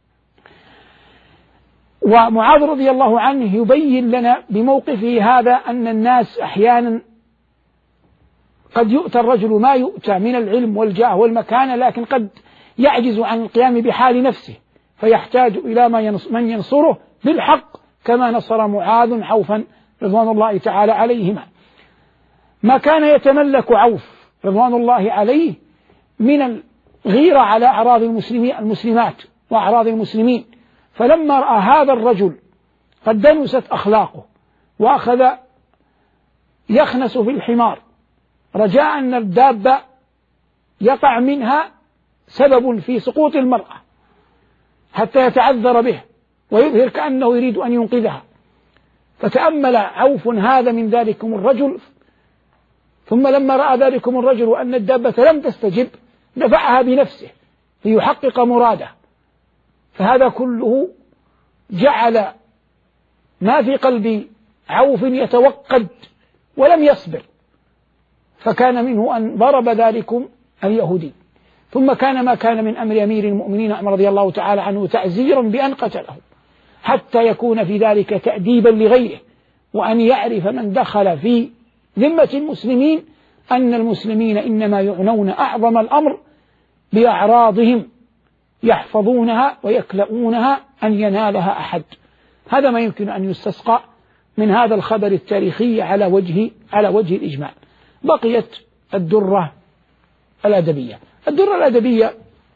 A: ومعاذ رضي الله عنه يبين لنا بموقفه هذا أن الناس أحيانا قد يؤتى الرجل ما يؤتى من العلم والجاه والمكانة، لكن قد يعجز عن القيام بحال نفسه فيحتاج إلى من ينصره بالحق، كما نصر معاذ عوفا رضوان الله تعالى عليهما. ما كان يتملك عوف رضوان الله عليه من الغيرة على أعراض المسلمات وأعراض المسلمين، فلما رأى هذا الرجل قد دنست أخلاقه وأخذ يخنس في الحمار رجاء أن الدابة يقع منها سبب في سقوط المرأة حتى يتعذر به ويظهر كأنه يريد أن ينقذها، فتأمل عوف هذا من ذلكم الرجل، ثم لما رأى ذلكم الرجل وأن الدابة لم تستجب دفعها بنفسه ليحقق مراده، فهذا كله جعل ما في قلب عوف يتوقد ولم يصبر، فكان منه أن ضرب ذلكم اليهودي، ثم كان ما كان من أمر أمير المؤمنين عمر رضي الله تعالى عنه تعزيرا بأن قتله، حتى يكون في ذلك تأديبا لغيره، وأن يعرف من دخل في ذمة المسلمين أن المسلمين إنما يعنون أعظم الأمر بأعراضهم يحفظونها ويكلؤونها أن ينالها أحد. هذا ما يمكن أن يستسقى من هذا الخبر التاريخي على وجه على وجه الإجمال. بقيت الدرة الأدبية. الدرة الأدبية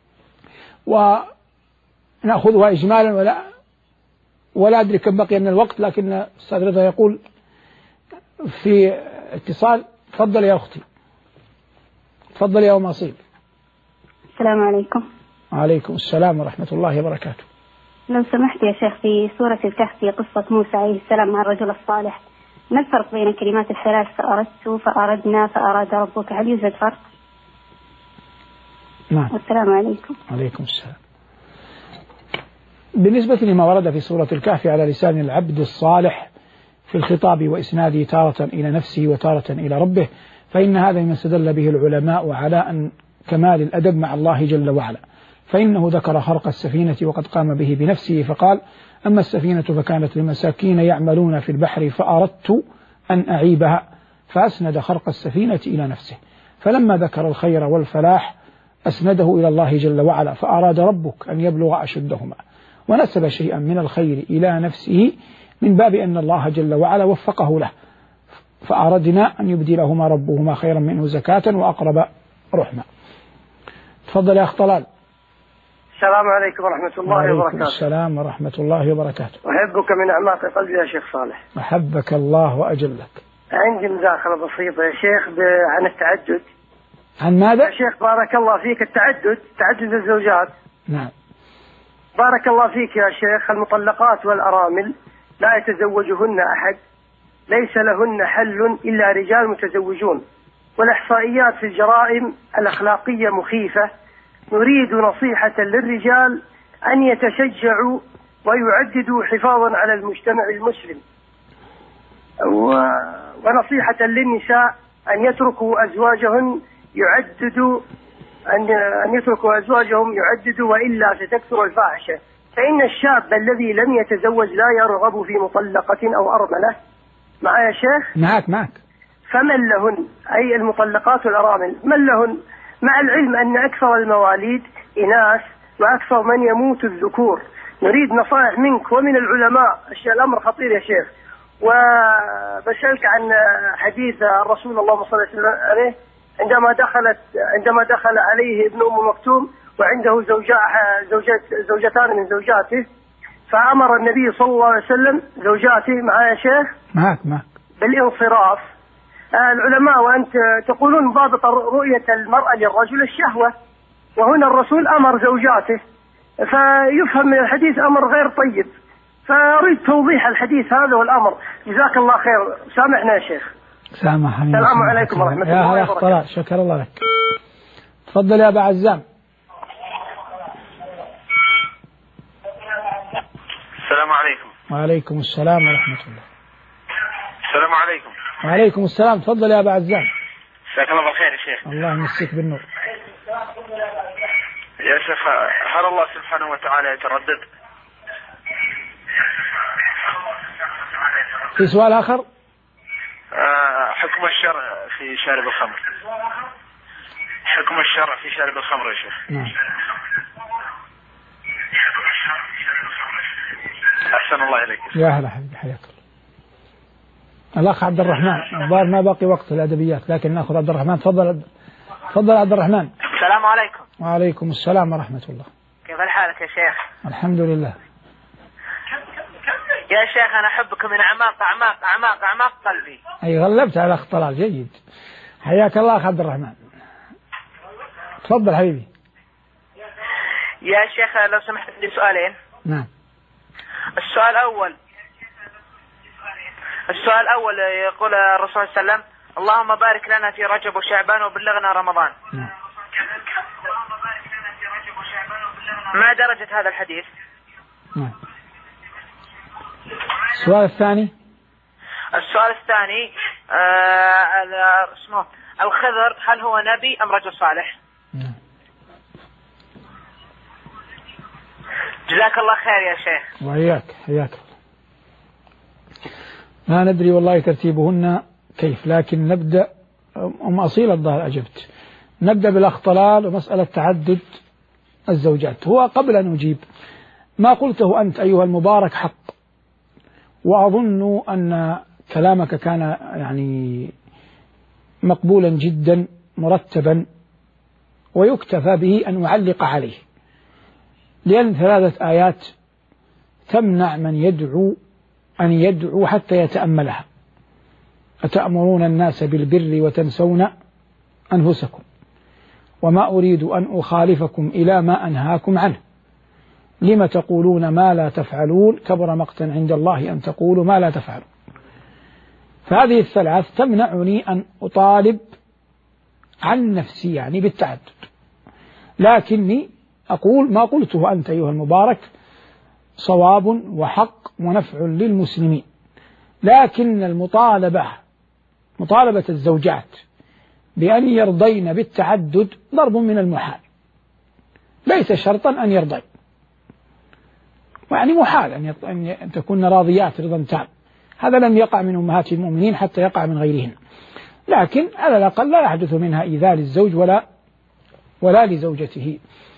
A: ونأخذها إجمالا ولا ولا أدري كم بقي من الوقت، لكن أستاذ رضا يقول في اتصال. تفضل يا أختي، تفضل يا أم أصيل.
I: السلام عليكم.
A: وعليكم السلام ورحمة الله وبركاته.
I: لو سمحت يا شيخ، في سورة الكهف في قصة موسى عليه السلام مع الرجل الصالح، ما الفرق بين كلمات الثلاث فأردت فأردنا فأراد ربك؟ هل يوجد فرق؟
A: نعم.
I: والسلام عليكم.
A: وعليكم السلام. بالنسبة لما ورد في سورة الكهف على لسان العبد الصالح في الخطاب وإسناده تارة إلى نفسه وتارة إلى ربه، فإن هذا مما استدل به العلماء على أن كمال الأدب مع الله جل وعلا، فإنه ذكر خرق السفينة وقد قام به بنفسه فقال: أما السفينة فكانت لمساكين يعملون في البحر فأردت أن أعيبها، فأسند خرق السفينة إلى نفسه. فلما ذكر الخير والفلاح أسنده إلى الله جل وعلا، فأراد ربك أن يبلغ أشدهما، ونسب شيئا من الخير إلى نفسه من باب أن الله جل وعلا وفقه له، فأردنا أن يبدلهما ربهما خيرا منه زكاة وأقرب رحمة. تفضل يا أخ طلال.
J: السلام عليكم ورحمة الله وبركاته.
A: وعليكم السلام ورحمة الله وبركاته.
J: أحبك من أعماق قلبي يا شيخ صالح.
A: أحبك الله وأجلك.
J: عندي مداخلة بسيطة يا شيخ عن التعدد.
A: عن ماذا؟
J: يا شيخ بارك الله فيك، التعدد، تعدد الزوجات.
A: نعم.
J: بارك الله فيك يا شيخ، المطلقات والأرامل لا يتزوجهن أحد، ليس لهن حل إلا رجال متزوجون، والإحصائيات في الجرائم الأخلاقية مخيفة. نريد نصيحة للرجال أن يتشجعوا ويعددوا حفاظا على المجتمع المسلم، ونصيحة للنساء أن يتركوا أزواجهن يعددوا أن أن يتركوا أزواجهم يعددوا، وإلا ستكثر الفاحشة. فإن الشاب الذي لم يتزوج لا يرغب في مطلقة أو أرملة. معايا يا شيخ؟
A: معك معك.
J: فمن لهن، أي المطلقات والأرامل، من لهن، مع العلم أن أكثر المواليد إناث وأكثر من يموت الذكور. نريد نصائح منك ومن العلماء. الأمر خطير يا شيخ. وبسألك عن حديث الرسول اللهم صل عليه عندما دخلت عندما دخل عليه ابن أم مكتوم وعنده زوجات زوجات زوجتان من زوجاته، فأمر النبي صلى الله عليه وسلم زوجاته، معايا يا شيخ؟
A: معك معك.
J: بالانصراف. العلماء وأنت تقولون ضابط رؤية المرأة للرجل الشهوة، وهنا الرسول أمر زوجاته، فيفهم من الحديث أمر غير طيب. فأريد توضيح الحديث هذا والأمر. جزاك الله خير. سامحنا يا شيخ.
A: سامحني.
J: السلام عليكم ورحمة الله وبركاته.
A: شكر الله لك. تفضل يا أبا عزام.
K: السلام عليكم.
A: وعليكم السلام ورحمة الله.
K: السلام عليكم.
A: وعليكم السلام. تفضل يا أبا عزام.
K: جزاك الله بالخير يا شيخ.
A: الله يمسك بالنور.
K: يا شيخ، هل الله سبحانه وتعالى يتردد؟
A: في سؤال آخر؟
K: آه حكم الشرع في شارب الخمر. حكم الشرع في شارب الخمر يا شيخ.
A: نعم.
K: أحسن الله إليك.
A: يا هلا حبيبي، حياك الله. الأخ عبد الرحمن، الظاهر ما باقي وقت الأدبيات، لكن نأخذ عبد الرحمن. تفضل تفضل عبد الرحمن.
L: السلام عليكم.
A: وعليكم السلام ورحمة الله.
L: كيف حالك يا شيخ؟
A: الحمد لله.
L: يا شيخ أنا أحبك من أعماق أعماق أعماق أعماق قلبي.
A: أي غلبت على أخ طلال. جيد. حياك الله أخ عبد الرحمن. تفضل حبيبي.
L: يا شيخ لو سمحت لي سؤالين.
A: نعم.
L: السؤال الأول السؤال الأول يقول الرسول صلى الله عليه وسلم: اللهم بارك لنا في رجب وشعبان وبلغنا رمضان.
A: نعم.
L: ما درجة هذا الحديث؟
A: نعم. السؤال الثاني.
L: السؤال الثاني آه اسمه الخضر، هل هو نبي أم رجل صالح؟
A: نعم.
L: جزاك الله خير يا شيخ.
A: وإياك. حياك. ما ندري والله ترتيبهن كيف، لكن نبدأ. أم أصيل الظاهر أجبت. نبدأ بالأخ طلال ومسألة تعدد الزوجات. هو قبل أن أجيب، ما قلته أنت أيها المبارك حق، وأظن أن كلامك كان يعني مقبولا جدا مرتبا، ويكتفى به أن أعلق عليه، لأن ثلاثة آيات تمنع من يدعو أن يدعو حتى يتأملها. أتأمرون الناس بالبر وتنسون أنفسكم وما أريد أن أخالفكم إلى ما أنهاكم عنه لم تقولون ما لا تفعلون كبر مقتا عند الله أن تقولوا ما لا تفعلون. فهذه الثلاث تمنعني أن أطالب عن نفسي يعني بالتعدد، لكني أقول ما قلته أنت أيها المبارك صواب وحق ونفع للمسلمين، لكن المطالبة مطالبة الزوجات بأن يرضين بالتعدد ضرب من المحال، ليس شرطا أن يرضين، يعني محال أن تكون راضيات رضا تام. هذا لم يقع من أمهات المؤمنين حتى يقع من غيرهن، لكن على الأقل لا يحدث منها إيذاء للزوج ولا ولا لزوجته.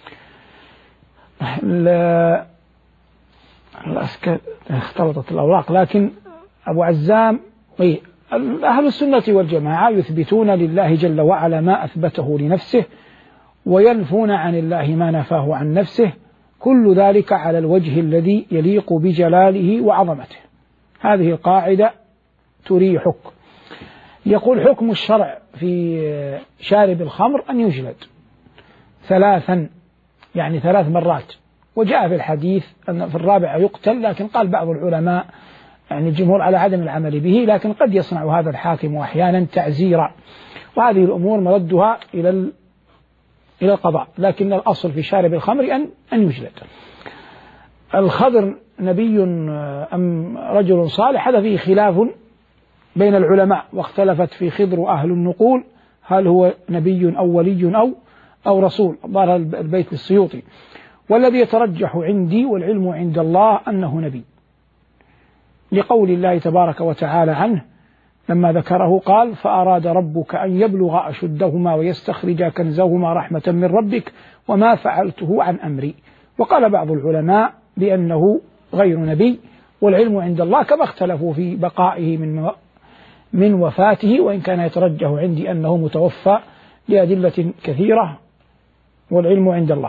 A: اختلطت الأوراق. لكن أبو عزام، أهل السنة والجماعة يثبتون لله جل وعلا ما أثبته لنفسه وينفون عن الله ما نفاه عن نفسه، كل ذلك على الوجه الذي يليق بجلاله وعظمته. هذه القاعدة تريحك. يقول حكم الشرع في شارب الخمر أن يجلد ثلاثا، يعني ثلاث مرات، وجاء في الحديث أن في الرابع يقتل، لكن قال بعض العلماء يعني الجمهور على عدم العمل به، لكن قد يصنع هذا الحاكم أحيانا تعزيرا، وهذه الأمور مردها إلى إلى القضاء، لكن الأصل في شارب الخمر أن أن يجلد. الخضر نبي أم رجل صالح؟ هذا فيه خلاف بين العلماء، واختلفت في خضر أهل النقول هل هو نبي أو ولي أو أو رسول، ظهر البيت السيوطي، والذي يترجح عندي والعلم عند الله أنه نبي، لقول الله تبارك وتعالى عنه لما ذكره قال فأراد ربك أن يبلغ أشدهما ويستخرج كنزهما رحمة من ربك وما فعلته عن أمري. وقال بعض العلماء بأنه غير نبي، والعلم عند الله، كما اختلفوا في بقائه من من وفاته، وإن كان يترجح عندي أنه متوفى لأدلة كثيرة، والعلم عند الله.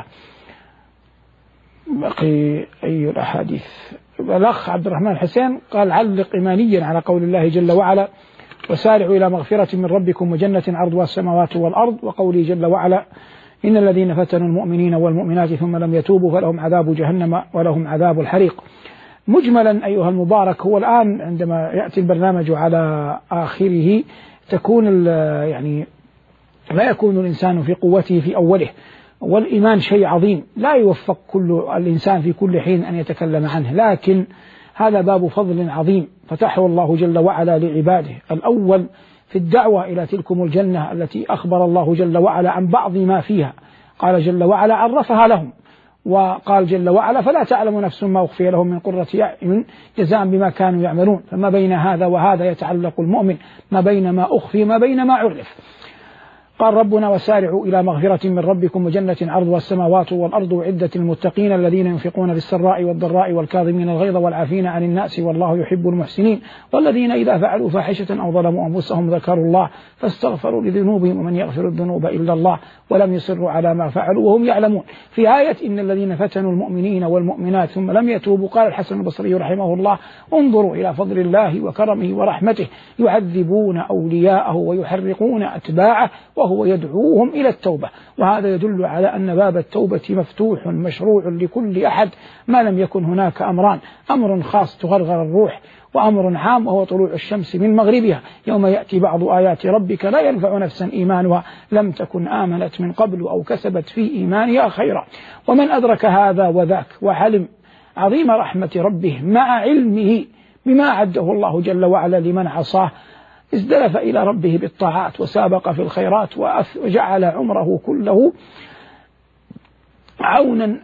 A: بقي أي الأحاديث. الأخ عبد الرحمن الحسين قال علق إيمانيا على قول الله جل وعلا وسارعوا إلى مغفرة من ربكم وجنة عرضها السماوات والأرض، وقوله جل وعلا إن الذين فتنوا المؤمنين والمؤمنات ثم لم يتوبوا فلهم عذاب جهنم ولهم عذاب الحريق. مجملا أيها المبارك، هو الآن عندما يأتي البرنامج على آخره تكون يعني لا يكون الإنسان في قوته في أوله، والإيمان شيء عظيم لا يوفق كل الإنسان في كل حين أن يتكلم عنه، لكن هذا باب فضل عظيم فتحه الله جل وعلا لعباده. الأول في الدعوة إلى تلكم الجنة التي أخبر الله جل وعلا عن بعض ما فيها، قال جل وعلا عرفها لهم، وقال جل وعلا فلا تعلم نفس ما أخفي لهم من قرة أعين جزاء بما كانوا يعملون. فما بين هذا وهذا يتعلق المؤمن، ما بين ما أخفي ما بين ما عرف. قال ربنا وسارعوا إلى مغفرة من ربكم وجنة عرضها السماوات والأرض أعدت للمتقين الذين ينفقون بالسراء والضراء والكاظمين الغيظ والعافين عن الناس والله يحب المحسنين والذين إذا فعلوا فاحشة أو ظلموا أنفسهم ذكروا الله فاستغفروا لذنوبهم ومن يغفر الذنوب إلا الله ولم يصروا على ما فعلوا وهم يعلمون. في آية إن الذين فتنوا المؤمنين والمؤمنات ثم لم يتوبوا قال الحسن البصري رحمه الله انظروا إلى فضل الله وكرمه ورحمته يعذبون أولياءه ويحرقون أتباعه وهو يدعوهم إلى التوبة. وهذا يدل على أن باب التوبة مفتوح مشروع لكل أحد ما لم يكن هناك أمران، أمر خاص تغرغر الروح، وأمر عام وهو طلوع الشمس من مغربها يوم يأتي بعض آيات ربك لا ينفع نفسا إيمانها لم تكن آمنت من قبل أو كسبت في إيمانها خيرا. ومن أدرك هذا وذاك وعلم عظيم رحمة ربه مع علمه بما أعده الله جل وعلا لمن عصاه ازدلف إلى ربه بالطاعات وسابق في الخيرات وجعل عمره كله عونا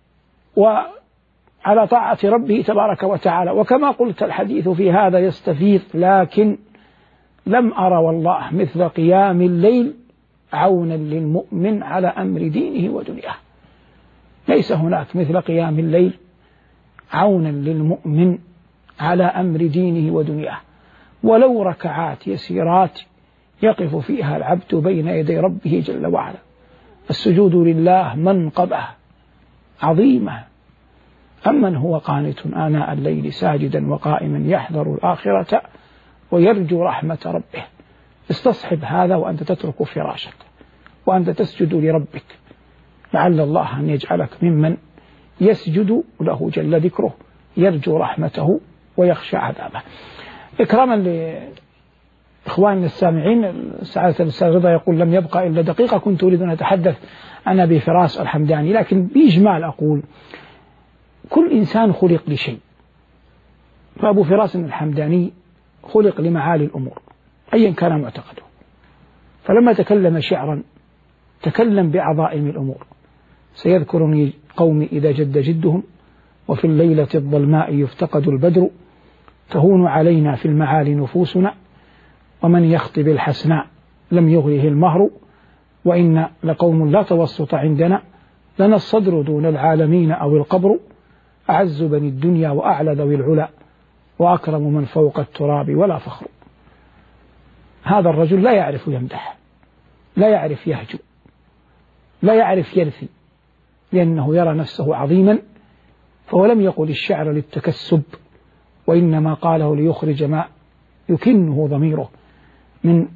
A: وعلى طاعة ربه تبارك وتعالى. وكما قلت الحديث في هذا يستفيض، لكن لم أرى والله مثل قيام الليل عونا للمؤمن على أمر دينه ودنياه. ليس هناك مثل قيام الليل عونا للمؤمن على أمر دينه ودنياه، ولو ركعات يسيرات يقف فيها العبد بين يدي ربه جل وعلا. السجود لله منقبة عظيمة، أمن هو قانت آناء الليل ساجدا وقائما يحذر الآخرة ويرجو رحمة ربه. استصحب هذا وأنت تترك فراشك وأنت تسجد لربك، لعل الله أن يجعلك ممن يسجد له جل ذكره يرجو رحمته ويخشى عذابه. إكراما لإخواننا السامعين، سعادة الأستاذ رضا يقول لم يبقى إلا دقيقة، كنت أريد أن أتحدث عن أبي فراس الحمداني، لكن بإجمال أقول كل إنسان خلق لشيء، فأبو فراس الحمداني خلق لمعالي الأمور أيا كان معتقده، فلما تكلم شعرا تكلم بعظائم الأمور. سيذكرني قومي إذا جد جدهم وفي الليلة الظلماء يفتقد البدر تهون علينا في المعالي نفوسنا ومن يخطب الحسناء لم يغره المهر وإن لقوم لا توسط عندنا لنا الصدر دون العالمين أو القبر أعز بني الدنيا وأعلى ذوي العلا وأكرم من فوق التراب ولا فخر. هذا الرجل لا يعرف يمدح، لا يعرف يهجو، لا يعرف يرثي، لأنه يرى نفسه عظيما، فهو لم يقل الشعر للتكسب، وإنما قاله ليخرج ما يكنه ضميره من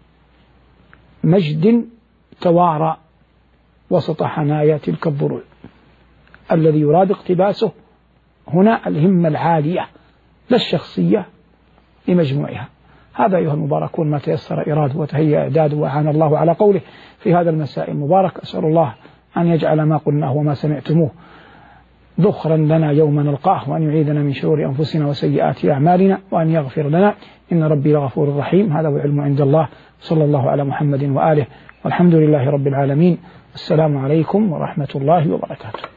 A: مجد توارى وسط حنايا تلك الضلوع. الذي يراد اقتباسه هنا الهمة العالية لا الشخصية لمجموعها. هذا أيها المباركون ما تيسر إراده وتهيأ إعداده وأعان الله على قوله في هذا المساء المبارك. أسأل الله أن يجعل ما قلناه وما سمعتموه ذخرا لنا يوم نلقاه، وأن يعيذنا من شرور أنفسنا وسيئات أعمالنا، وأن يغفر لنا إن ربي لغفور رحيم. هذا والعلم عند الله. صلى الله على محمد وآله، والحمد لله رب العالمين. السلام عليكم ورحمة الله وبركاته.